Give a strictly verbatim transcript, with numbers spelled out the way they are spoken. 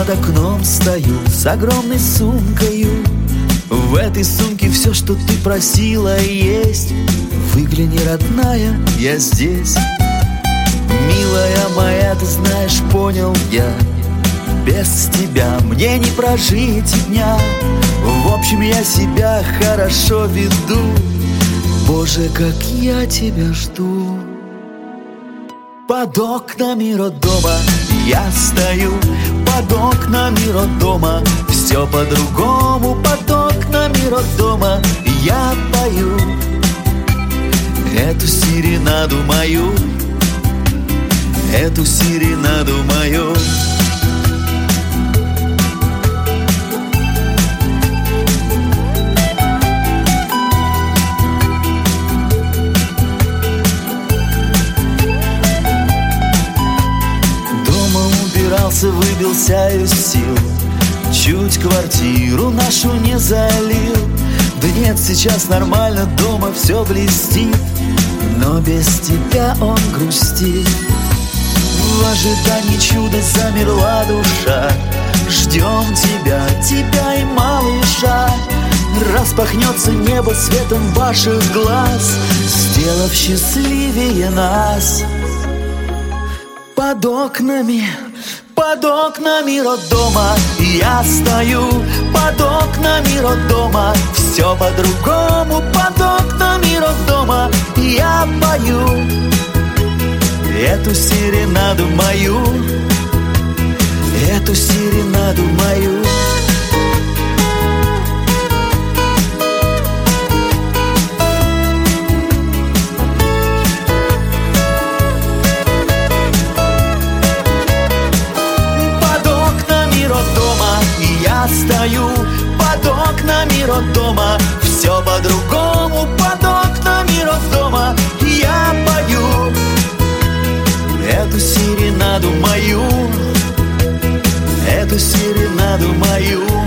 под окном стою с огромной сумкою. В этой сумке все, что ты просила, есть. Выгляни, родная, я здесь. Милая моя, ты знаешь, понял я, без тебя мне не прожить и дня. В общем, я себя хорошо веду. Боже, как я тебя жду. Под окнами роддома я стою, под окнами роддома все по-другому. Под окнами роддома я пою эту серенаду мою, эту серенаду мою. Выбился из сил, чуть квартиру нашу не залил. Да нет, сейчас нормально, дома все блестит, но без тебя он грустит. В ожидании чуда замерла душа. Ждем тебя, тебя и малыша. Распахнется небо светом ваших глаз, сделав счастливее нас. Под окнами, под окнами роддома я стою, под окнами роддома все по-другому. Под окнами роддома я пою эту серенаду мою, эту серенаду мою. Стою под окнами роддома, все по-другому. Под окнами роддома я пою эту серенаду мою, эту серенаду мою.